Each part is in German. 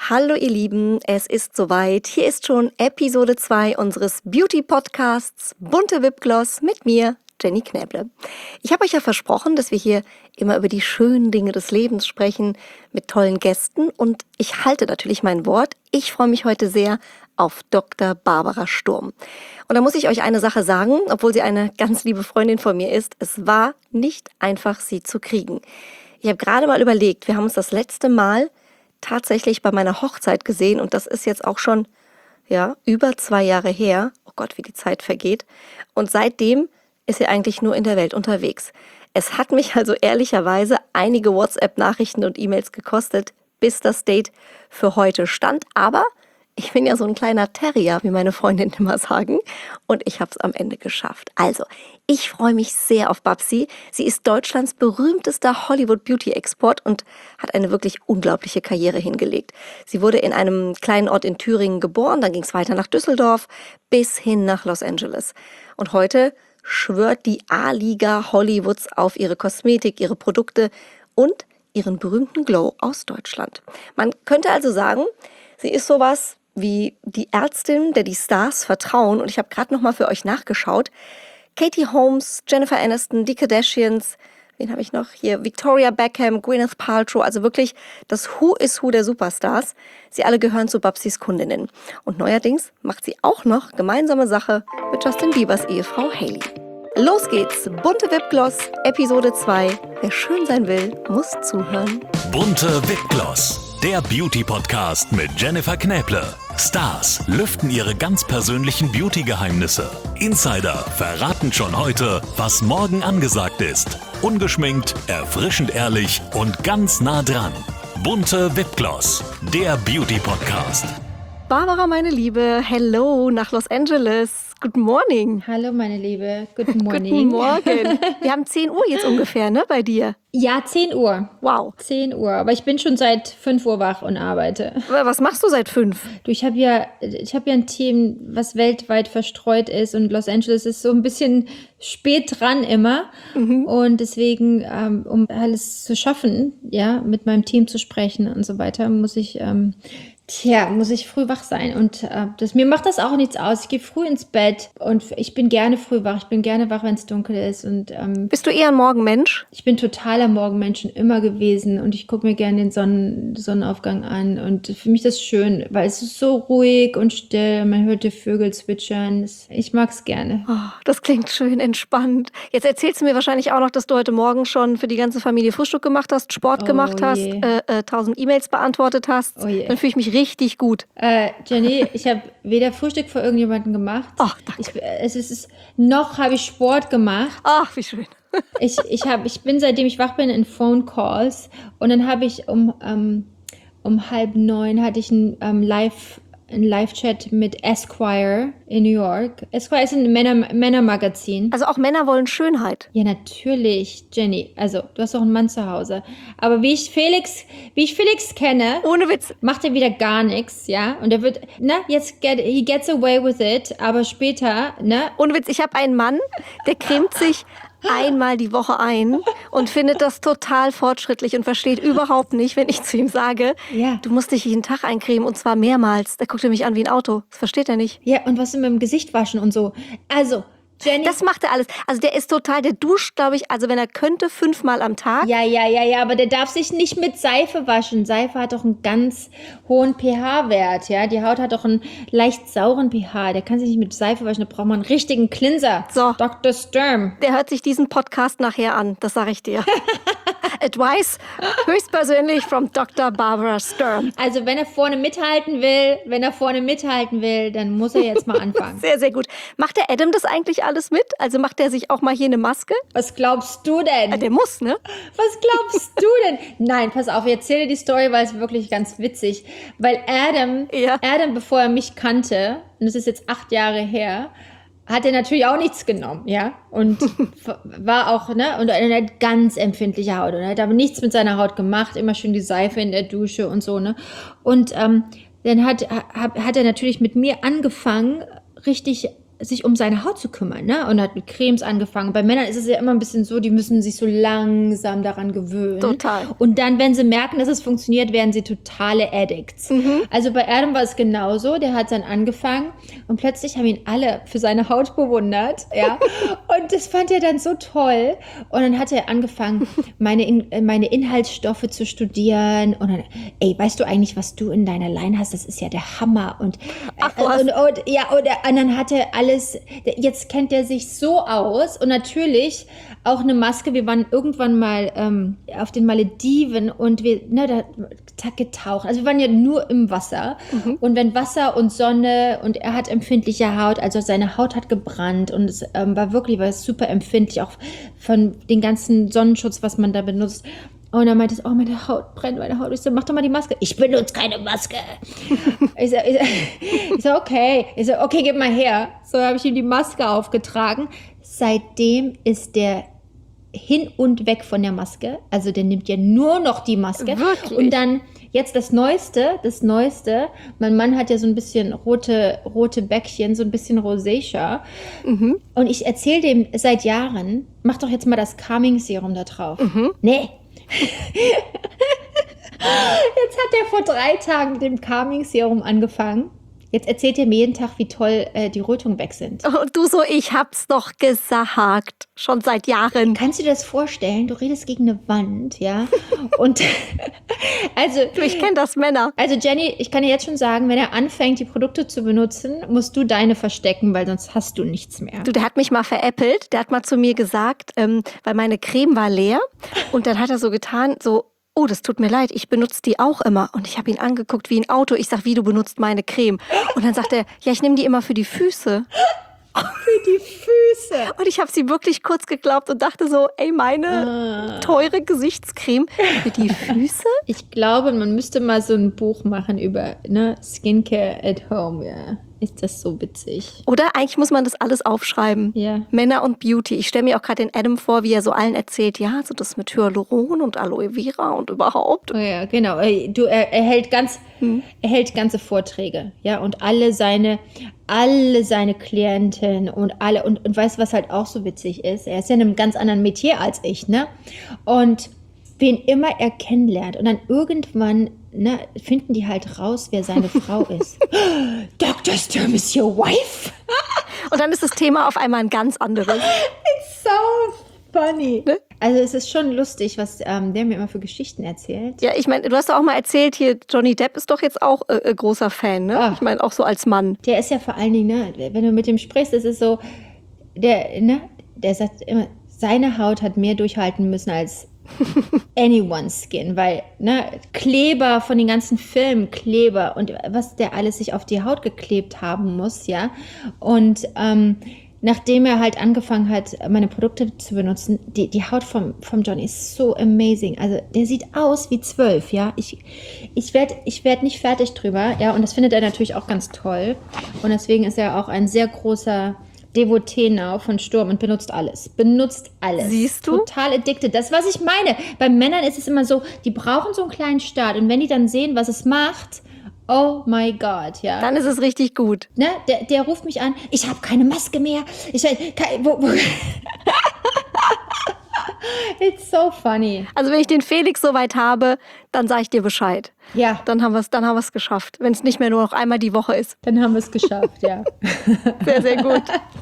Hallo ihr Lieben, es ist soweit. Hier ist schon Episode 2 unseres Beauty-Podcasts Bunte Lipgloss mit mir, Jenny Knäble. Ich habe euch ja versprochen, dass wir hier immer über die schönen Dinge des Lebens sprechen, mit tollen Gästen, und ich halte natürlich mein Wort. Ich freue mich heute sehr auf Dr. Barbara Sturm. Und da muss ich euch eine Sache sagen, obwohl sie eine ganz liebe Freundin von mir ist. Es war nicht einfach, sie zu kriegen. Ich habe gerade mal überlegt, wir haben uns das letzte Mal tatsächlich bei meiner Hochzeit gesehen, und das ist jetzt auch schon über 2 Jahre her. Oh Gott, wie die Zeit vergeht. Und seitdem ist sie eigentlich nur in der Welt unterwegs. Es hat mich also ehrlicherweise einige WhatsApp-Nachrichten und E-Mails gekostet, bis das Date für heute stand. Aber ich bin ja so ein kleiner Terrier, wie meine Freundinnen immer sagen. Und ich habe es am Ende geschafft. Also, ich freue mich sehr auf Babsi. Sie ist Deutschlands berühmtester Hollywood-Beauty-Export und hat eine wirklich unglaubliche Karriere hingelegt. Sie wurde in einem kleinen Ort in Thüringen geboren, dann ging es weiter nach Düsseldorf bis hin nach Los Angeles. Und heute schwört die A-Liga Hollywoods auf ihre Kosmetik, ihre Produkte und ihren berühmten Glow aus Deutschland. Man könnte also sagen, sie ist sowas wie die Ärztin, der die Stars vertrauen. Und ich habe gerade noch mal für euch nachgeschaut. Katie Holmes, Jennifer Aniston, die Kardashians, wen habe ich noch hier? Victoria Beckham, Gwyneth Paltrow, also wirklich das Who is Who der Superstars. Sie alle gehören zu Babsis Kundinnen. Und neuerdings macht sie auch noch gemeinsame Sache mit Justin Biebers Ehefrau Hailey. Los geht's, Bunte Lipgloss, Episode 2. Wer schön sein will, muss zuhören. Bunte Lipgloss, der Beauty-Podcast mit Jennifer Knäble. Stars lüften ihre ganz persönlichen Beauty-Geheimnisse. Insider verraten schon heute, was morgen angesagt ist. Ungeschminkt, erfrischend ehrlich und ganz nah dran. Bunte Lipgloss, der Beauty-Podcast. Barbara, meine Liebe, hello nach Los Angeles. Good morning. Hallo, meine Liebe. Good morning. Guten Morgen. Wir haben 10 Uhr jetzt ungefähr, ne, bei dir? Ja, 10 Uhr. Wow. 10 Uhr. Aber ich bin schon seit 5 Uhr wach und arbeite. Was machst du seit 5? Du, ich hab ja ein Team, was weltweit verstreut ist, und Los Angeles ist so ein bisschen spät dran immer. Und deswegen, um alles zu schaffen, ja, mit meinem Team zu sprechen und so weiter, muss ich früh wach sein. Und mir macht das auch nichts aus. Ich gehe früh ins Bett und ich bin gerne früh wach. Ich bin gerne wach, wenn es dunkel ist. Und bist du eher ein Morgenmensch? Ich bin totaler Morgenmensch schon immer gewesen, und ich gucke mir gerne den Sonnenaufgang an. Und für mich ist das schön, weil es ist so ruhig und still. Man hört die Vögel zwitschern. Ich mag es gerne. Oh, das klingt schön entspannt. Jetzt erzählst du mir wahrscheinlich auch noch, dass du heute Morgen schon für die ganze Familie Frühstück gemacht hast, Sport gemacht hast, 1000 E-Mails beantwortet hast. Oh je. Dann fühle ich mich richtig gut. Jenny, ich habe weder Frühstück für irgendjemanden gemacht. Ach, danke. Noch habe ich Sport gemacht. Ach, wie schön. Ich bin, seitdem ich wach bin, in Phone Calls, und dann habe ich um 8:30 hatte ich einen Live-Chat mit Esquire in New York. Esquire ist ein Männermagazin. Also auch Männer wollen Schönheit. Ja, natürlich, Jenny. Also, du hast doch einen Mann zu Hause. Aber wie ich Felix kenne, Ohne Witz. macht er wieder gar nichts, ja? Und er wird, he gets away with it, aber später, Ohne Witz, ich habe einen Mann, der cremt sich einmal die Woche ein und findet das total fortschrittlich und versteht überhaupt nicht, wenn ich zu ihm sage, Ja. du musst dich jeden Tag eincremen, und zwar mehrmals. Da guckt er mich an wie ein Auto. Das versteht er nicht. Ja, und was mit dem Gesicht waschen und so. Also, Jenny. Das macht er alles. Also der duscht, glaube ich, also wenn er könnte, 5-mal am Tag. Ja, aber der darf sich nicht mit Seife waschen. Seife hat doch einen ganz hohen pH-Wert, ja. Die Haut hat doch einen leicht sauren pH. Der kann sich nicht mit Seife waschen, da braucht man einen richtigen Cleanser. So. Dr. Sturm. Der hört sich diesen Podcast nachher an, das sage ich dir. Advice höchstpersönlich from Dr. Barbara Sturm. Also wenn er vorne mithalten will, dann muss er jetzt mal anfangen. Sehr, sehr gut. Macht der Adam das eigentlich alles mit? Also macht der sich auch mal hier eine Maske? Was glaubst du denn? Der muss, ne? Was glaubst du denn? Nein, pass auf, ich erzähle die Story, weil es wirklich ganz witzig. Weil Adam, bevor er mich kannte, und das ist jetzt 8 Jahre her, hat er natürlich auch nichts genommen, ja, und war auch, und er hat ganz empfindliche Haut, und er hat aber nichts mit seiner Haut gemacht, immer schön die Seife in der Dusche und so, und dann hat er natürlich mit mir angefangen, richtig sich um seine Haut zu kümmern, ne? Und hat mit Cremes angefangen. Bei Männern ist es ja immer ein bisschen so, die müssen sich so langsam daran gewöhnen. Total. Und dann, wenn sie merken, dass es funktioniert, werden sie totale Addicts. Also bei Adam war es genauso. Der hat dann angefangen und plötzlich haben ihn alle für seine Haut bewundert, ja. Und das fand er dann so toll. Und dann hat er angefangen, meine Inhaltsstoffe zu studieren. Und dann, ey, weißt du eigentlich, was du in deiner Line hast? Das ist ja der Hammer. Und dann hat er alles, jetzt kennt er sich so aus und natürlich auch eine Maske. Wir waren irgendwann mal auf den Malediven und wir da getaucht. Also wir waren ja nur im Wasser und wenn Wasser und Sonne und er hat empfindliche Haut, also seine Haut hat gebrannt und es war super empfindlich, auch von den ganzen Sonnenschutz, was man da benutzt. Und dann meinte es, meine Haut brennt, meine Haut. Ich so, mach doch mal die Maske. Ich benutze keine Maske. Ich so, okay. Ich so, okay, gib mal her. So habe ich ihm die Maske aufgetragen. Seitdem ist der hin und weg von der Maske. Also der nimmt ja nur noch die Maske. Wirklich? Und dann jetzt das Neueste. Mein Mann hat ja so ein bisschen rote Bäckchen, so ein bisschen Rosacea. Und ich erzähle dem seit Jahren, mach doch jetzt mal das Calming Serum da drauf. Nee. Jetzt hat er vor 3 Tagen mit dem Calming Serum angefangen. Jetzt erzählt er mir jeden Tag, wie toll die Rötungen weg sind. Und du so, ich hab's doch gesagt. Schon seit Jahren. Kannst du dir das vorstellen? Du redest gegen eine Wand, ja? Und also... Ich kenne das, Männer. Also Jenny, ich kann dir jetzt schon sagen, wenn er anfängt, die Produkte zu benutzen, musst du deine verstecken, weil sonst hast du nichts mehr. Du, der hat mich mal veräppelt. Der hat mal zu mir gesagt, weil meine Creme war leer. Und dann hat er so getan, so... Oh, das tut mir leid, ich benutze die auch immer. Und ich habe ihn angeguckt wie ein Auto. Ich sag, wie, du benutzt meine Creme? Und dann sagt er, ja, ich nehme die immer für die Füße. Für die Füße. Und ich habe sie wirklich kurz geglaubt und dachte so, ey, meine teure Gesichtscreme für die Füße? Ich glaube, man müsste mal so ein Buch machen über Skincare at Home, ja. Ist das so witzig. Oder eigentlich muss man das alles aufschreiben. Ja. Männer und Beauty. Ich stelle mir auch gerade den Adam vor, wie er so allen erzählt, ja, so das mit Hyaluron und Aloe Vera und überhaupt. Oh ja, genau. Er hält ganze Vorträge, ja, und alle seine Klienten und alle, und weißt du, was halt auch so witzig ist? Er ist ja in einem ganz anderen Metier als ich, ne? Und wen immer er kennenlernt und dann irgendwann finden die halt raus, wer seine Frau ist. Dr. Sturm is your wife? Und dann ist das Thema auf einmal ein ganz anderes. It's so funny. Ne? Also es ist schon lustig, was der mir immer für Geschichten erzählt. Ja, ich meine, du hast doch auch mal erzählt, hier Johnny Depp ist doch jetzt auch großer Fan, ne? Ach. Ich meine, auch so als Mann. Der ist ja vor allen Dingen, wenn du mit dem sprichst, das ist so, der sagt immer, seine Haut hat mehr durchhalten müssen als anyone's skin, weil Kleber von den ganzen Filmen, Kleber und was der alles sich auf die Haut geklebt haben muss, ja. Und nachdem er halt angefangen hat, meine Produkte zu benutzen, die Haut vom Johnny ist so amazing. Also der sieht aus wie 12, ja. Ich werd nicht fertig drüber, ja. Und das findet er natürlich auch ganz toll. Und deswegen ist er auch ein sehr großer Devotee now von Sturm und benutzt alles. Siehst du? Total addicted. Das, was ich meine. Bei Männern ist es immer so, die brauchen so einen kleinen Start. Und wenn die dann sehen, was es macht, oh my God, ja. Dann ist es richtig gut. Ne? Der ruft mich an, ich habe keine Maske mehr. It's so funny. Also wenn ich den Felix soweit habe, dann sage ich dir Bescheid. Ja. Dann haben wir es geschafft. Wenn es nicht mehr nur noch einmal die Woche ist. Dann haben wir es geschafft, ja. Sehr, sehr gut.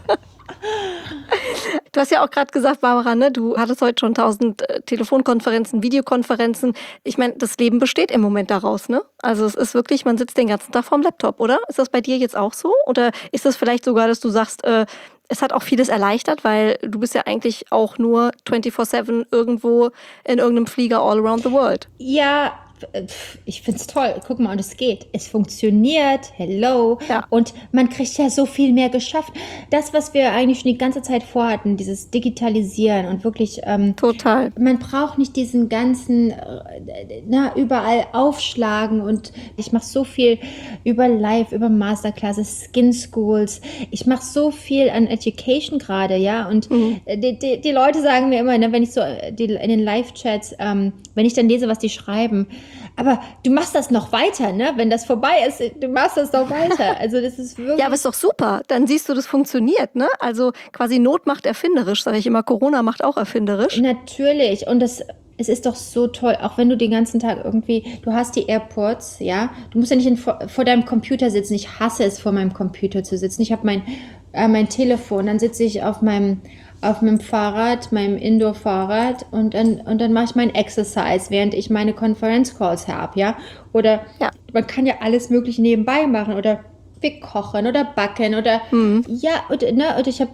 Du hast ja auch gerade gesagt, Barbara, ne, du hattest heute schon 1000 Telefonkonferenzen, Videokonferenzen. Ich meine, das Leben besteht im Moment daraus, ne? Also es ist wirklich, man sitzt den ganzen Tag vorm Laptop, oder? Ist das bei dir jetzt auch so? Oder ist das vielleicht sogar, dass du sagst, es hat auch vieles erleichtert, weil du bist ja eigentlich auch nur 24/7 irgendwo in irgendeinem Flieger all around the world. Ja, ich find's toll. Guck mal, und es geht. Es funktioniert. Hello. Ja. Und man kriegt ja so viel mehr geschafft. Das, was wir eigentlich schon die ganze Zeit vorhatten, dieses Digitalisieren und wirklich... Total. Man braucht nicht diesen ganzen, überall aufschlagen und ich mache so viel über Live, über Masterclasses, Skin Schools. Ich mache so viel an Education gerade, ja. Und die Leute sagen mir immer, wenn ich so in den Live-Chats wenn ich dann lese, was die schreiben, aber du machst das noch weiter, ne? Wenn das vorbei ist, du machst das noch weiter. Also das ist wirklich... Ja, aber ist doch super. Dann siehst du, das funktioniert, ne? Also quasi Not macht erfinderisch, sage ich immer. Corona macht auch erfinderisch. Natürlich. Und es ist doch so toll, auch wenn du den ganzen Tag irgendwie, du hast die AirPods, ja, du musst ja nicht vor deinem Computer sitzen. Ich hasse es, vor meinem Computer zu sitzen. Ich habe mein Telefon, dann sitze ich auf meinem Fahrrad, meinem Indoor-Fahrrad und dann mache ich mein Exercise, während ich meine Conference-Calls habe, ja. Oder man kann ja alles Mögliche nebenbei machen oder wir kochen oder backen oder und ich habe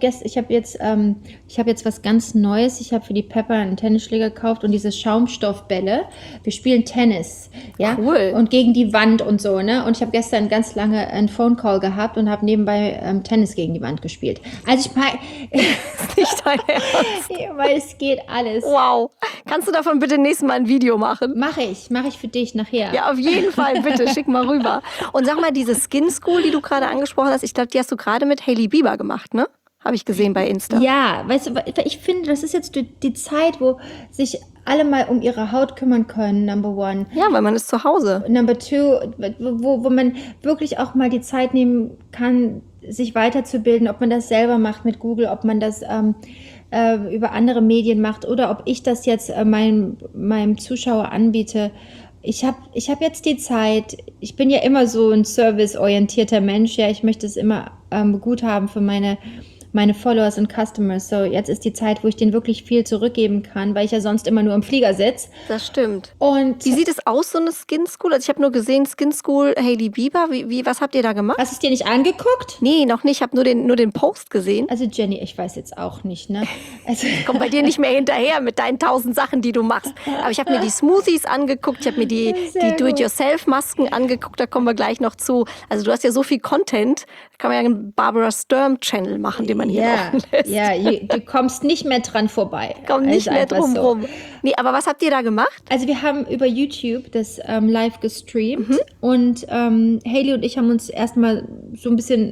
jetzt was ganz Neues. Ich habe für die Pepper einen Tennisschläger gekauft und diese Schaumstoffbälle. Wir spielen Tennis, ja, cool. Und gegen die Wand und so, ne? Und ich habe gestern ganz lange einen Phone Call gehabt und habe nebenbei Tennis gegen die Wand gespielt. Also ich meine, nicht dein Ernst. weil es geht alles. Wow. Kannst du davon bitte nächstes Mal ein Video machen? Mache ich für dich nachher. Ja, auf jeden Fall, bitte, schick mal rüber. Und sag mal, diese Skin School, die du gerade angesprochen hast, ich glaube, die hast du gerade mit Hailey Bieber gemacht, ne? Habe ich gesehen bei Insta. Ja, weißt du, ich finde, das ist jetzt die Zeit, wo sich alle mal um ihre Haut kümmern können, number one. Ja, weil man ist zu Hause. Number two, wo man wirklich auch mal die Zeit nehmen kann, sich weiterzubilden, ob man das selber macht mit Google, ob man das über andere Medien macht oder ob ich das jetzt meinem Zuschauer anbiete. Ich hab jetzt die Zeit, ich bin ja immer so ein serviceorientierter Mensch, ja, ich möchte es immer gut haben für meine Followers und Customers. So, jetzt ist die Zeit, wo ich denen wirklich viel zurückgeben kann, weil ich ja sonst immer nur im Flieger sitze. Das stimmt. Und wie sieht es aus, so eine Skin School? Also ich habe nur gesehen, Skin School, Hailey Bieber. Was habt ihr da gemacht? Hast du es dir nicht angeguckt? Nee, noch nicht. Ich habe nur den Post gesehen. Also Jenny, ich weiß jetzt auch nicht, ne? Also ich komme bei dir nicht mehr hinterher mit deinen 1000 Sachen, die du machst. Aber ich habe mir die Smoothies angeguckt, ich habe mir die Do-it-yourself-Masken angeguckt, da kommen wir gleich noch zu. Also du hast ja so viel Content, da kann man ja einen Barbara Sturm-Channel machen, den man hier laufen lässt. Ja, du kommst nicht mehr dran vorbei. Komm nicht mehr drum rum. Nee, aber was habt ihr da gemacht? Also wir haben über YouTube das live gestreamt und Hailey und ich haben uns erstmal so ein bisschen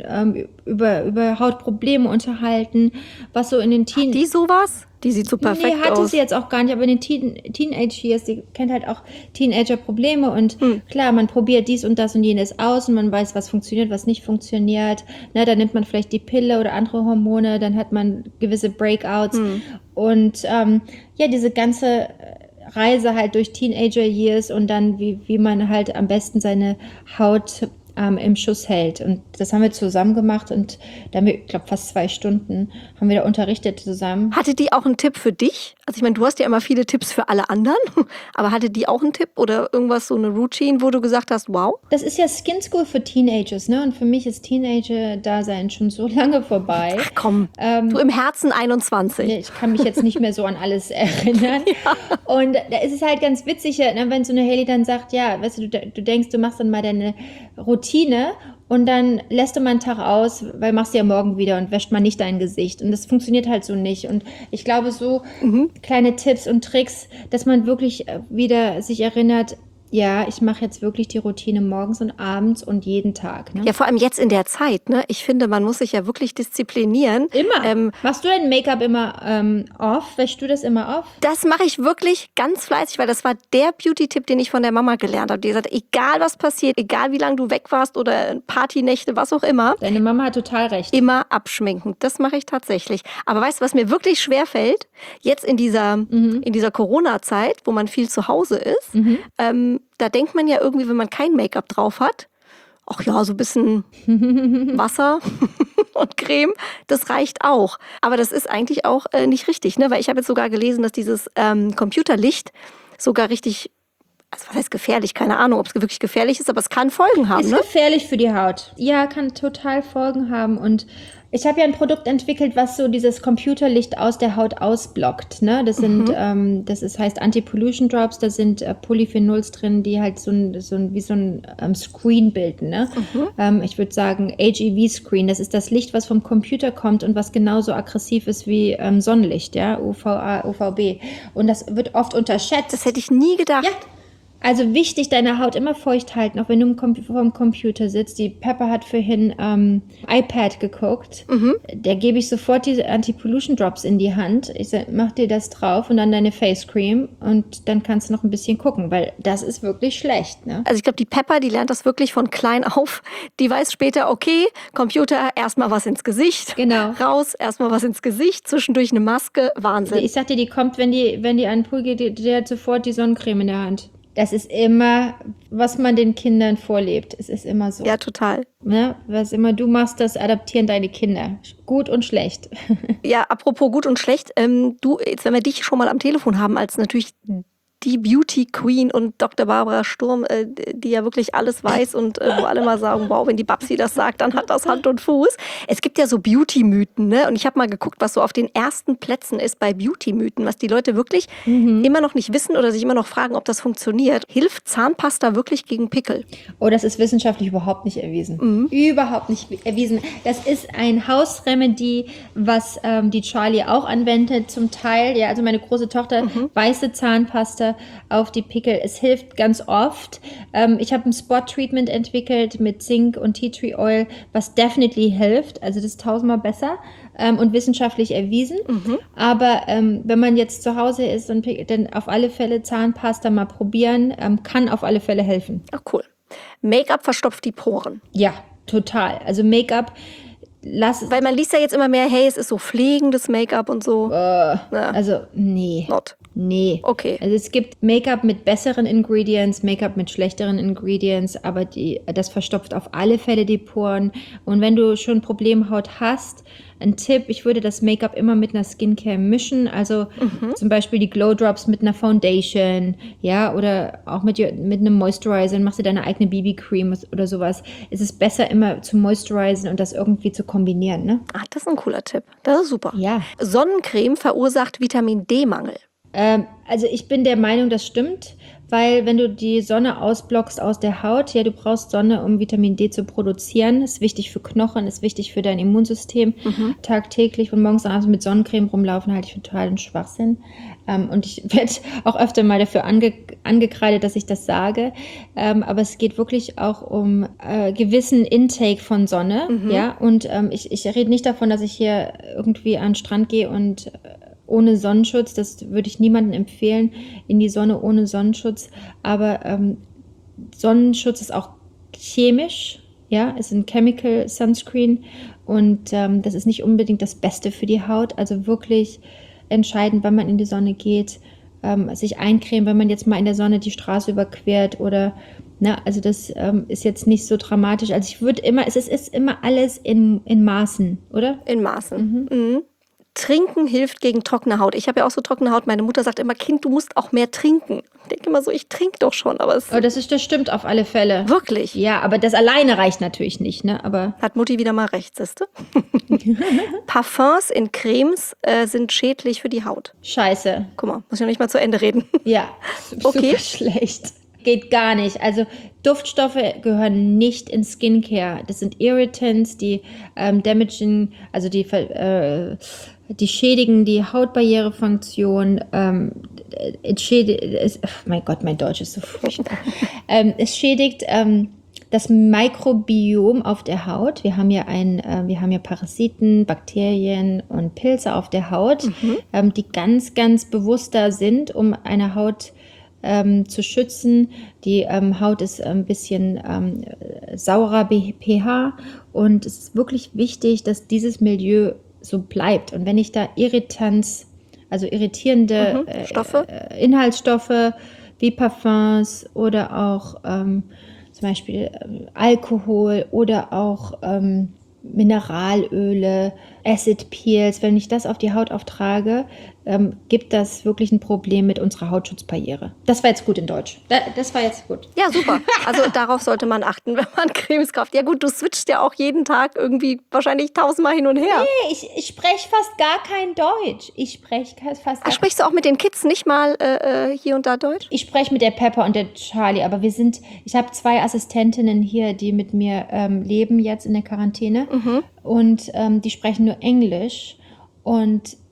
über Hautprobleme unterhalten, was so in den Hat die sowas? Die sieht so perfekt aus. Nee, hatte sie jetzt auch gar nicht, aber in den Teenage Years, die kennt halt auch Teenager-Probleme und klar, man probiert dies und das und jenes aus und man weiß, was funktioniert, was nicht funktioniert. Na, dann nimmt man vielleicht die Pille oder andere Hormone, dann hat man gewisse Breakouts und diese ganze Reise halt durch Teenager Years und dann wie man halt am besten seine Haut im Schuss hält. Und das haben wir zusammen gemacht und da haben wir, ich glaube, fast 2 Stunden haben wir da unterrichtet zusammen. Hatte die auch einen Tipp für dich? Also ich meine, du hast ja immer viele Tipps für alle anderen, aber hatte die auch einen Tipp oder irgendwas, so eine Routine, wo du gesagt hast, wow? Das ist ja Skin School für Teenagers, ne? Und für mich ist Teenager-Dasein schon so lange vorbei. Ach komm, du im Herzen 21. Ich kann mich jetzt nicht mehr so an alles erinnern. Ja. Und da ist es halt ganz witzig, ne, wenn so eine Hailey dann sagt, ja, weißt du, du denkst, du machst dann mal deine Routine und dann lässt du mal einen Tag aus, weil machst du ja morgen wieder und wäscht mal nicht dein Gesicht. Und das funktioniert halt so nicht. Und ich glaube, so kleine Tipps und Tricks, dass man wirklich wieder sich erinnert, ja, ich mache jetzt wirklich die Routine morgens und abends und jeden Tag. Ne? Ja, vor allem jetzt in der Zeit, ne? Ich finde, man muss sich ja wirklich disziplinieren. Immer. Machst du dein Make-up immer off? Wäschst du das immer off? Das mache ich wirklich ganz fleißig, weil das war der Beauty-Tipp, den ich von der Mama gelernt habe. Die gesagt, egal was passiert, egal wie lange du weg warst oder Partynächte, was auch immer. Deine Mama hat total recht. Immer abschminken. Das mache ich tatsächlich. Aber weißt du, was mir wirklich schwer fällt? Jetzt in dieser Corona-Zeit, wo man viel zu Hause ist, da denkt man ja irgendwie, wenn man kein Make-up drauf hat, ach ja, so ein bisschen Wasser und Creme, das reicht auch. Aber das ist eigentlich auch nicht richtig, ne? Weil ich habe jetzt sogar gelesen, dass dieses Computerlicht sogar richtig, also was heißt gefährlich? Keine Ahnung, ob es wirklich gefährlich ist, aber es kann Folgen haben. Ist gefährlich für die Haut. Ja, kann total Folgen haben. Und ich habe ja ein Produkt entwickelt, was so dieses Computerlicht aus der Haut ausblockt. Ne? Das sind, heißt Anti-Pollution Drops. Da sind Polyphenols drin, die halt wie so ein Screen bilden. Ne? Ich würde sagen HEV-Screen. Das ist das Licht, was vom Computer kommt und was genauso aggressiv ist wie Sonnenlicht, ja, UVA, UVB. Und das wird oft unterschätzt. Das hätte ich nie gedacht. Ja. Also wichtig, deine Haut immer feucht halten, auch wenn du vorm Computer sitzt. Die Pepper hat vorhin iPad geguckt. Der gebe ich sofort diese Anti-Pollution Drops in die Hand. Ich sage, mach dir das drauf und dann deine Face Cream und dann kannst du noch ein bisschen gucken, weil das ist wirklich schlecht. Ne? Also ich glaube, die Pepper, die lernt das wirklich von klein auf. Die weiß später, okay, Computer, erstmal was ins Gesicht. Genau. Raus, erstmal was ins Gesicht, zwischendurch eine Maske, Wahnsinn. Ich sag dir, die kommt, wenn die an den Pool geht, die hat sofort die Sonnencreme in der Hand. Das ist immer, was man den Kindern vorlebt. Es ist immer so. Ja, total. Ne? Was immer du machst, das adaptieren deine Kinder. Gut und schlecht. Ja, apropos gut und schlecht. Du, jetzt, wenn wir dich schon mal am Telefon haben, als natürlich die Beauty Queen und Dr. Barbara Sturm, die ja wirklich alles weiß und wo alle mal sagen, wow, wenn die Babsi das sagt, dann hat das Hand und Fuß. Es gibt ja so Beauty-Mythen, ne? Und ich habe mal geguckt, was so auf den ersten Plätzen ist bei Beauty-Mythen, was die Leute wirklich immer noch nicht wissen oder sich immer noch fragen, ob das funktioniert. Hilft Zahnpasta wirklich gegen Pickel? Oh, das ist wissenschaftlich überhaupt nicht erwiesen. Überhaupt nicht erwiesen. Das ist ein Hausremedie, was die Charlie auch anwendet zum Teil. Ja, also meine große Tochter, weiße Zahnpasta auf die Pickel. Es hilft ganz oft. Ich habe ein Spot-Treatment entwickelt mit Zink und Tea Tree Oil, was definitely hilft. Also das ist 1000-mal besser und wissenschaftlich erwiesen. Aber wenn man jetzt zu Hause ist und dann auf alle Fälle Zahnpasta mal probieren, kann auf alle Fälle helfen. Ach cool. Make-up verstopft die Poren. Ja, total. Also Make-up Weil man liest ja jetzt immer mehr, hey, es ist so pflegendes Make-up und so. Also, nee. Not. Nee. Okay. Also es gibt Make-up mit besseren Ingredients, Make-up mit schlechteren Ingredients, aber das verstopft auf alle Fälle die Poren. Und wenn du schon Problemhaut hast, ein Tipp, ich würde das Make-up immer mit einer Skincare mischen, also zum Beispiel die Glow Drops mit einer Foundation, ja, oder auch mit einem Moisturizer, dann machst du deine eigene BB-Cream oder sowas. Es ist besser immer zu moistuриzen und das irgendwie zu kombinieren, ne? Ach, das ist ein cooler Tipp. Das ist super. Ja. Sonnencreme verursacht Vitamin-D-Mangel. Also ich bin der Meinung, das stimmt, weil wenn du die Sonne ausblockst aus der Haut, ja, du brauchst Sonne, um Vitamin D zu produzieren. Ist wichtig für Knochen, ist wichtig für dein Immunsystem. Tagtäglich und morgens und abends mit Sonnencreme rumlaufen, halte ich für totalen Schwachsinn. Und ich werde auch öfter mal dafür angekreidet, dass ich das sage. Aber es geht wirklich auch um gewissen Intake von Sonne. Ja? Und ich rede nicht davon, dass ich hier irgendwie an den Strand gehe und ohne Sonnenschutz, das würde ich niemandem empfehlen, in die Sonne ohne Sonnenschutz. Aber Sonnenschutz ist auch chemisch, ja, ist ein Chemical Sunscreen und das ist nicht unbedingt das Beste für die Haut. Also wirklich entscheidend, wann man in die Sonne geht, sich eincremen, wenn man jetzt mal in der Sonne die Straße überquert oder, also das ist jetzt nicht so dramatisch. Also ich würde immer, es ist immer alles in Maßen, oder? In Maßen. Trinken hilft gegen trockene Haut. Ich habe ja auch so trockene Haut. Meine Mutter sagt immer, Kind, du musst auch mehr trinken. Ich denke immer so, ich trinke doch schon, aber es... Oh, das stimmt auf alle Fälle. Wirklich? Ja, aber das alleine reicht natürlich nicht, ne? Aber hat Mutti wieder mal recht, siehste? Parfums in Cremes sind schädlich für die Haut. Scheiße. Guck mal, muss ich noch nicht mal zu Ende reden. Ja, okay. Super schlecht. Geht gar nicht. Also Duftstoffe gehören nicht in Skincare. Das sind Irritants, die damagen, also die schädigen die Hautbarrierefunktion. Mein Gott, mein Deutsch ist so furchtbar. Es schädigt das Mikrobiom auf der Haut. Wir haben ja Parasiten, Bakterien und Pilze auf der Haut, die ganz, ganz bewusst da sind, um eine Haut zu schützen. Die Haut ist ein bisschen saurer pH und es ist wirklich wichtig, dass dieses Milieu so bleibt. Und wenn ich da irritierende Inhaltsstoffe wie Parfums oder auch zum Beispiel Alkohol oder auch Mineralöle, Acid Peels, wenn ich das auf die Haut auftrage, gibt das wirklich ein Problem mit unserer Hautschutzbarriere. Das war jetzt gut in Deutsch. Das war jetzt gut. Ja, super. Also darauf sollte man achten, wenn man Cremes kauft. Ja gut, du switchst ja auch jeden Tag irgendwie wahrscheinlich 1000-mal hin und her. Nee, ich spreche fast gar kein Deutsch. Sprichst du auch mit den Kids nicht mal hier und da Deutsch? Ich spreche mit der Pepper und der Charlie, aber ich habe 2 Assistentinnen hier, die mit mir leben jetzt in der Quarantäne und die sprechen nur Englisch und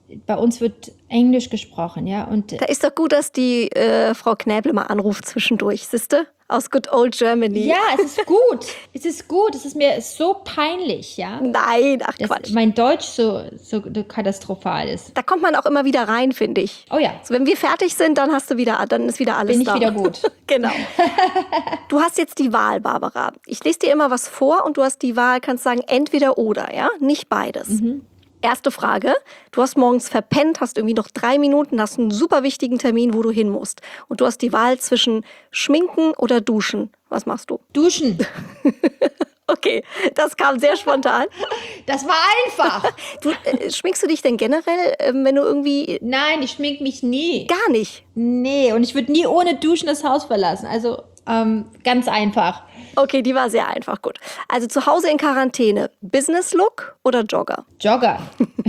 bei uns wird Englisch gesprochen, ja. Und Da ist doch gut, dass die Frau Knäble mal anruft zwischendurch, siehste? Aus good old Germany. ja, es ist gut. Es ist gut. Es ist mir so peinlich, ja. Nein, ach Dass Quatsch. mein Deutsch so katastrophal ist. Da kommt man auch immer wieder rein, finde ich. Oh ja. So, wenn wir fertig sind, dann ist wieder alles Bin ich da. wieder gut. Genau. Du hast jetzt die Wahl, Barbara. Ich lese dir immer was vor und du hast die Wahl, kannst sagen, entweder oder, ja? Nicht beides. Erste Frage. Du hast morgens verpennt, hast irgendwie noch 3 Minuten, hast einen super wichtigen Termin, wo du hin musst. Und du hast die Wahl zwischen Schminken oder Duschen. Was machst du? Duschen. Okay, das kam sehr spontan. Das war einfach. Schminkst du dich denn generell, wenn du irgendwie... Nein, ich schmink mich nie. Gar nicht. Nee, und ich würde nie ohne Duschen das Haus verlassen. Also ganz einfach. Okay, die war sehr einfach, gut. Also zu Hause in Quarantäne, Business-Look oder Jogger? Jogger.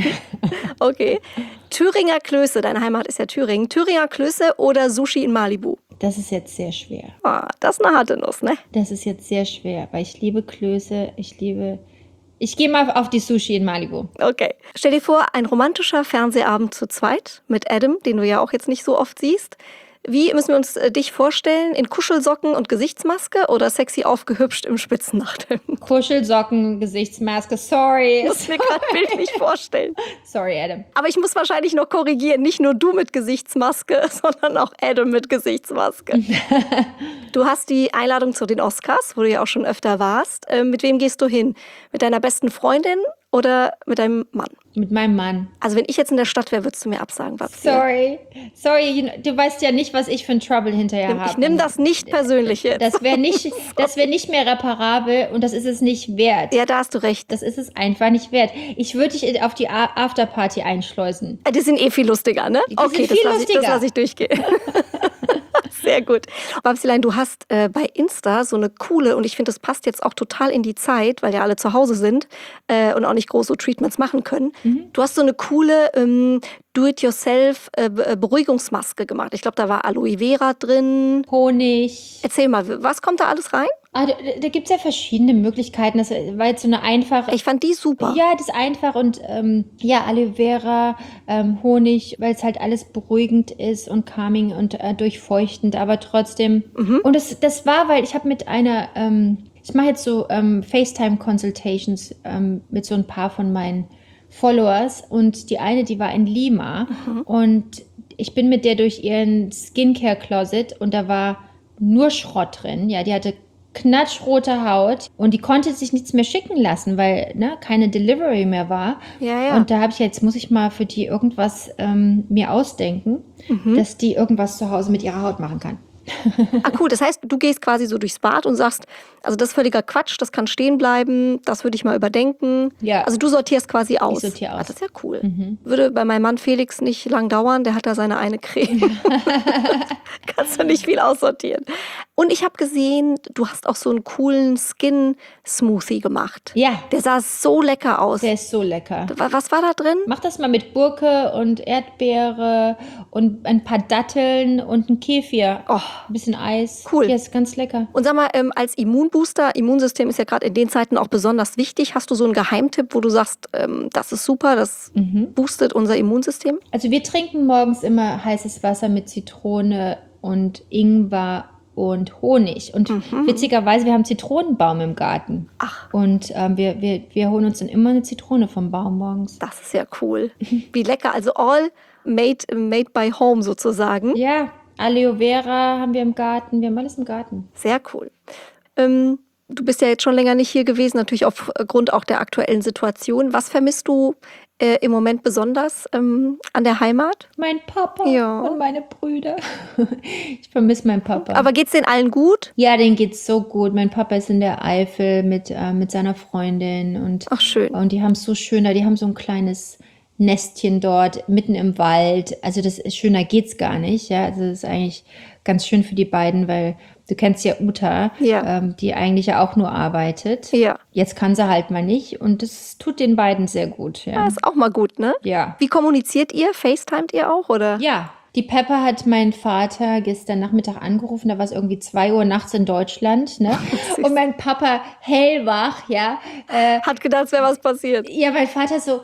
Okay. Thüringer Klöße, deine Heimat ist ja Thüringen. Thüringer Klöße oder Sushi in Malibu? Das ist jetzt sehr schwer. Ah, das ist eine harte Nuss, ne? Das ist jetzt sehr schwer, weil ich liebe Klöße, ich gehe mal auf die Sushi in Malibu. Okay. Stell dir vor, ein romantischer Fernsehabend zu zweit mit Adam, den du ja auch jetzt nicht so oft siehst. Wie müssen wir uns dich vorstellen? In Kuschelsocken und Gesichtsmaske oder sexy aufgehübscht im Spitzenachthemd? Kuschelsocken, Gesichtsmaske, sorry. Ich muss mir gerade bildlich vorstellen. Sorry, Adam. Aber ich muss wahrscheinlich noch korrigieren, nicht nur du mit Gesichtsmaske, sondern auch Adam mit Gesichtsmaske. Du hast die Einladung zu den Oscars, wo du ja auch schon öfter warst. Mit wem gehst du hin? Mit deiner besten Freundin oder mit deinem Mann? Mit meinem Mann. Also wenn ich jetzt in der Stadt wäre, würdest du mir absagen, Babsi. Sorry, du weißt ja nicht, was ich für ein Trouble hinterher habe. Ich nehme das nicht persönlich jetzt. Das wäre nicht mehr reparabel und das ist es nicht wert. Ja, da hast du recht. Das ist es einfach nicht wert. Ich würde dich auf die Afterparty einschleusen. Die sind eh viel lustiger, ne? sind Okay, viel das lustiger. lasse ich durchgehen. Sehr gut. Babsilein, du hast bei Insta so eine coole, und ich finde, das passt jetzt auch total in die Zeit, weil ja alle zu Hause sind und auch nicht groß so Treatments machen können. Du hast so eine coole Do-it-yourself Beruhigungsmaske gemacht. Ich glaube, da war Aloe Vera drin. Honig. Erzähl mal, was kommt da alles rein? Da gibt es ja verschiedene Möglichkeiten. Das war jetzt so eine einfache. Ich fand die super. Ja, das ist einfach und Aloe Vera, Honig, weil es halt alles beruhigend ist und calming und durchfeuchtend, aber trotzdem. Und das war, weil ich habe mit einer, ich mache jetzt so FaceTime-Consultations mit so ein paar von meinen Followers und die eine, die war in Lima und ich bin mit der durch ihren Skincare-Closet und da war nur Schrott drin. Ja, die hatte knatschrote Haut und die konnte sich nichts mehr schicken lassen, weil keine Delivery mehr war. Ja. Und da habe ich jetzt, muss ich mal für die irgendwas mir ausdenken, dass die irgendwas zu Hause mit ihrer Haut machen kann. Ah, cool. Das heißt, du gehst quasi so durchs Bad und sagst, also das ist völliger Quatsch, das kann stehen bleiben, das würde ich mal überdenken. Ja. Also du sortierst quasi aus. Ich sortiere aus. Ah, das ist ja cool. Würde bei meinem Mann Felix nicht lang dauern, der hat da seine eine Creme. Kannst du nicht viel aussortieren. Und ich habe gesehen, du hast auch so einen coolen Skin-Smoothie gemacht. Ja. Der sah so lecker aus. Der ist so lecker. Was war da drin? Mach das mal mit Gurke und Erdbeere und ein paar Datteln und ein Kefir. Oh. Ein bisschen Eis. Cool. Ja, ist ganz lecker. Und sag mal, als Immunbooster, Immunsystem ist ja gerade in den Zeiten auch besonders wichtig. Hast du so einen Geheimtipp, wo du sagst, das ist super, das boostet unser Immunsystem? Also wir trinken morgens immer heißes Wasser mit Zitrone und Ingwer und Honig. Und witzigerweise, wir haben Zitronenbaum im Garten. Ach. Und wir holen uns dann immer eine Zitrone vom Baum morgens. Das ist ja cool. Wie lecker. Also all made by home sozusagen. Ja, Aloe Vera haben wir im Garten. Wir haben alles im Garten. Sehr cool. Du bist ja jetzt schon länger nicht hier gewesen, natürlich aufgrund auch der aktuellen Situation. Was vermisst du im Moment besonders an der Heimat? Mein Papa Ja. und meine Brüder. Ich vermisse meinen Papa. Aber geht's denen allen gut? Ja, denen geht's so gut. Mein Papa ist in der Eifel mit seiner Freundin. Und, Ach, schön. Und die haben es so schön da. Die haben so ein kleines Nestchen dort mitten im Wald. Also das ist schöner geht's gar nicht. Ja, also das ist eigentlich ganz schön für die beiden, weil du kennst ja Uta, Ja. die eigentlich ja auch nur arbeitet. Ja. Jetzt kann sie halt mal nicht und das tut den beiden sehr gut. Ja. Ist auch mal gut, ne? Ja. Wie kommuniziert ihr? FaceTimet ihr auch, oder? Ja, die Pepper hat meinen Vater gestern Nachmittag angerufen, da war es irgendwie 2 Uhr nachts in Deutschland, ne? Und mein Papa hellwach, ja. Hat gedacht, es wäre was passiert. Ja, mein Vater so,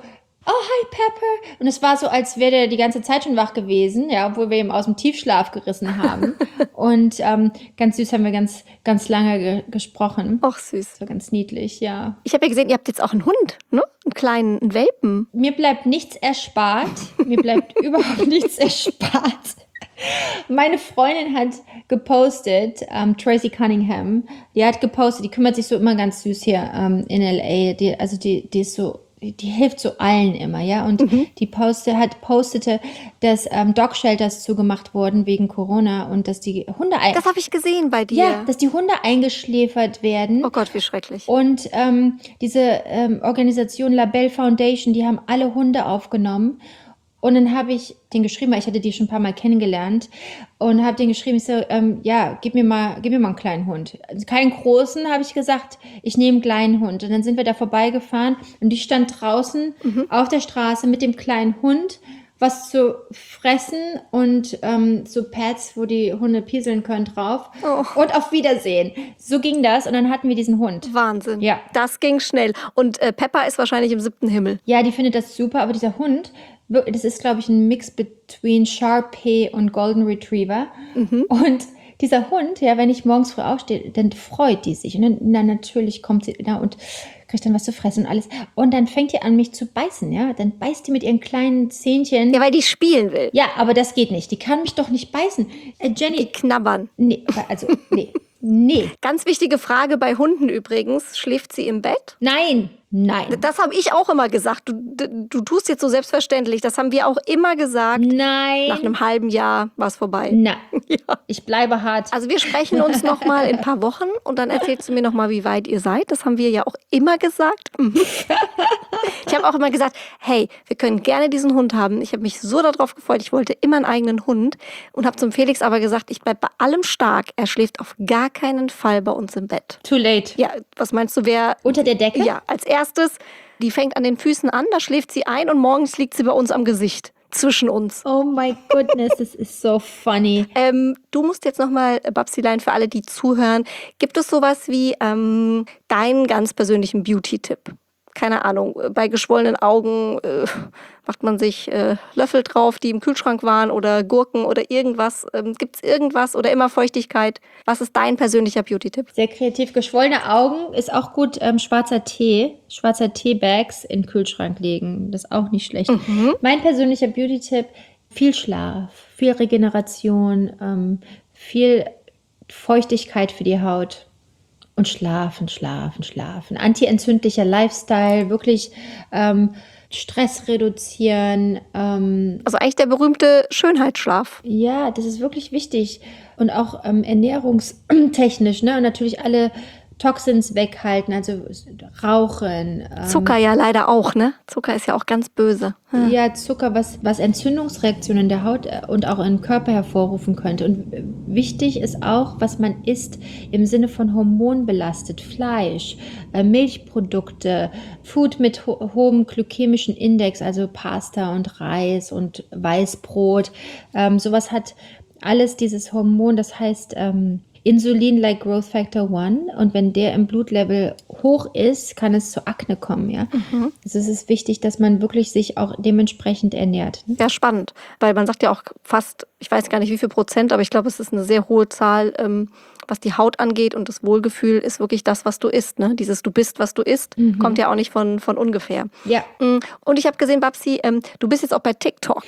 oh, hi Pepper. Und es war so, als wäre der die ganze Zeit schon wach gewesen, ja, obwohl wir ihn aus dem Tiefschlaf gerissen haben. Und ganz süß haben wir ganz, ganz lange gesprochen. Ach, süß. So ganz niedlich, ja. Ich habe ja gesehen, ihr habt jetzt auch einen Hund, ne? Einen kleinen einen Welpen. Mir bleibt nichts erspart. Mir bleibt überhaupt nichts erspart. Meine Freundin hat gepostet, Tracy Cunningham, die hat gepostet, die kümmert sich so immer ganz süß hier in L.A., die ist so, die hilft so allen immer, ja, und die postete, dass Dog-Shelters zugemacht wurden wegen Corona und dass die Hunde... Das habe ich gesehen bei dir. Ja, dass die Hunde eingeschläfert werden. Oh Gott, wie schrecklich. Und diese Organisation Labelle Foundation, die haben alle Hunde aufgenommen. Und dann habe ich den geschrieben, weil ich hatte die schon ein paar Mal kennengelernt und habe den geschrieben, ich so, ja, gib mir mal einen kleinen Hund. Also keinen großen, habe ich gesagt, ich nehme einen kleinen Hund. Und dann sind wir da vorbeigefahren und die stand draußen auf der Straße mit dem kleinen Hund, was zu fressen und so Pads, wo die Hunde pieseln können drauf. Oh. Und auf Wiedersehen. So ging das und dann hatten wir diesen Hund. Wahnsinn. Ja. Das ging schnell. Und Peppa ist wahrscheinlich im 7. Himmel. Ja, die findet das super, aber dieser Hund, das ist, glaube ich, ein Mix between Shar-Pei und Golden Retriever. Und dieser Hund, ja, wenn ich morgens früh aufstehe, dann freut die sich. Und dann natürlich kommt sie da und kriegt dann was zu fressen und alles. Und dann fängt die an, mich zu beißen, ja. Dann beißt die mit ihren kleinen Zähnchen. Ja, weil die spielen will. Ja, aber das geht nicht. Die kann mich doch nicht beißen. Jenny. Die knabbern. Nee, also, nee. Nee. Ganz wichtige Frage bei Hunden übrigens. Schläft sie im Bett? Nein. Das habe ich auch immer gesagt. Du tust jetzt so selbstverständlich. Das haben wir auch immer gesagt. Nein. Nach einem halben Jahr war es vorbei. Nein. Ja. Ich bleibe hart. Also wir sprechen uns noch mal in ein paar Wochen und dann erzählst du mir noch mal, wie weit ihr seid. Das haben wir ja auch immer gesagt. Ich habe auch immer gesagt, hey, wir können gerne diesen Hund haben. Ich habe mich so darauf gefreut. Ich wollte immer einen eigenen Hund und habe zum Felix aber gesagt, ich bleibe bei allem stark. Er schläft auf gar keinen Fall bei uns im Bett. Too late. Ja, was meinst du, wer... Unter der Decke? Ja, als erstes, die fängt an den Füßen an, da schläft sie ein und morgens liegt sie bei uns am Gesicht. Zwischen uns. Oh my goodness, this is so funny. Du musst jetzt nochmal, Babsilein, für alle, die zuhören, gibt es sowas wie deinen ganz persönlichen Beauty-Tipp? Keine Ahnung, bei geschwollenen Augen macht man sich Löffel drauf, die im Kühlschrank waren oder Gurken oder irgendwas. Gibt es irgendwas oder immer Feuchtigkeit? Was ist dein persönlicher Beauty-Tipp? Sehr kreativ. Geschwollene Augen ist auch gut. Schwarzer Teebags in den Kühlschrank legen. Das ist auch nicht schlecht. Mein persönlicher Beauty-Tipp, viel Schlaf, viel Regeneration, viel Feuchtigkeit für die Haut. Und schlafen. Anti-entzündlicher Lifestyle, wirklich Stress reduzieren. Also eigentlich der berühmte Schönheitsschlaf. Ja, das ist wirklich wichtig. Und auch ernährungstechnisch, ne? Und natürlich alle Toxins weghalten, also Rauchen. Zucker ja leider auch, ne? Zucker ist ja auch ganz böse. Ja, Zucker, was Entzündungsreaktionen in der Haut und auch im Körper hervorrufen könnte. Und wichtig ist auch, was man isst im Sinne von hormonbelastet. Fleisch, Milchprodukte, Food mit hohem glykämischen Index, also Pasta und Reis und Weißbrot. Sowas hat alles dieses Hormon, das heißt Insulin-like Growth Factor 1, und wenn der im Blutlevel hoch ist, kann es zu Akne kommen, ja. Also es ist wichtig, dass man wirklich sich auch dementsprechend ernährt. Ja, spannend, weil man sagt ja auch fast, ich weiß gar nicht wie viel Prozent, aber ich glaube, es ist eine sehr hohe Zahl, was die Haut angeht, und das Wohlgefühl ist wirklich das, was du isst, ne? Dieses du bist, was du isst, kommt ja auch nicht von ungefähr. Ja. Und ich habe gesehen, Babsi, du bist jetzt auch bei TikTok.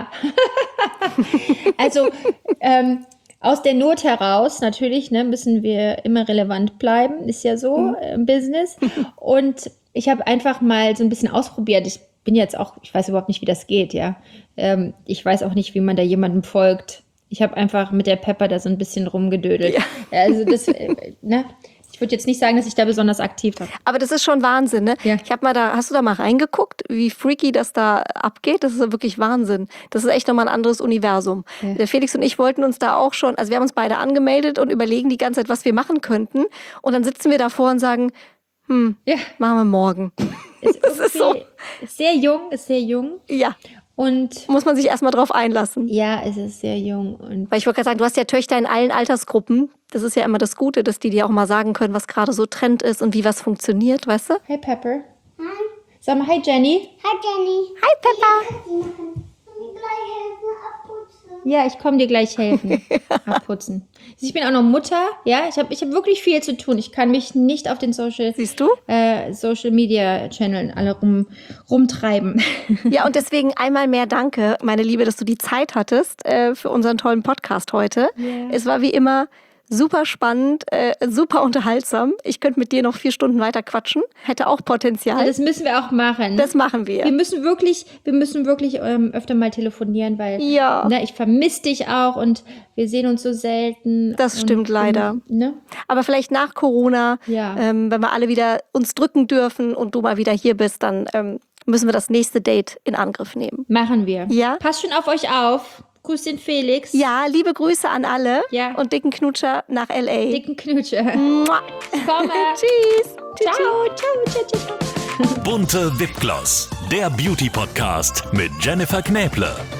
Also, aus der Not heraus, natürlich, ne, müssen wir immer relevant bleiben, ist ja so im Business. Und ich habe einfach mal so ein bisschen ausprobiert. Ich bin jetzt auch, ich weiß überhaupt nicht, wie das geht, ja. Ich weiß auch nicht, wie man da jemandem folgt. Ich habe einfach mit der Pepper da so ein bisschen rumgedödelt. Ja. Also das, ne? Ich würde jetzt nicht sagen, dass ich da besonders aktiv bin. Aber das ist schon Wahnsinn, ne? Ja. Hast du da mal reingeguckt, wie freaky das da abgeht? Das ist wirklich Wahnsinn. Das ist echt nochmal ein anderes Universum. Ja. Der Felix und ich wollten uns da auch schon, also wir haben uns beide angemeldet und überlegen die ganze Zeit, was wir machen könnten. Und dann sitzen wir davor und sagen, machen wir morgen. Das ist so. Ist sehr jung. Ja. Und muss man sich erstmal drauf einlassen. Ja, es ist sehr jung. Und weil ich wollte gerade sagen, du hast ja Töchter in allen Altersgruppen. Das ist ja immer das Gute, dass die dir auch mal sagen können, was gerade so Trend ist und wie was funktioniert, weißt du? Hey Pepper. Sag mal, hi Jenny. Hi Jenny. Hi Peppa. Kannst du mir gleich helfen, abputzen? Ja, ich komme dir gleich helfen. Abputzen. Ich bin auch noch Mutter. Ja, ich hab wirklich viel zu tun. Ich kann mich nicht auf den Siehst du? Social Media Channeln alle rumtreiben. Ja, und deswegen einmal mehr danke, meine Liebe, dass du die Zeit hattest für unseren tollen Podcast heute. Ja. Es war wie immer super spannend, super unterhaltsam. Ich könnte mit dir noch 4 Stunden weiter quatschen. Hätte auch Potenzial. Das müssen wir auch machen. Das machen wir. Wir müssen wirklich öfter mal telefonieren, weil Ja. ich vermisse dich auch und wir sehen uns so selten. Das stimmt leider. Ne? Aber vielleicht nach Corona, Ja. wenn wir alle wieder uns drücken dürfen und du mal wieder hier bist, dann müssen wir das nächste Date in Angriff nehmen. Machen wir. Ja. Passt schon auf euch auf. Grüß den Felix. Ja, liebe Grüße an alle Ja. und dicken Knutscher nach L.A. Dicken Knutscher. Mua. Komme. Tschüss. Ciao, ciao, ciao, ciao, ciao. Bunte Wipgloss, der Beauty-Podcast mit Jennifer Knäble.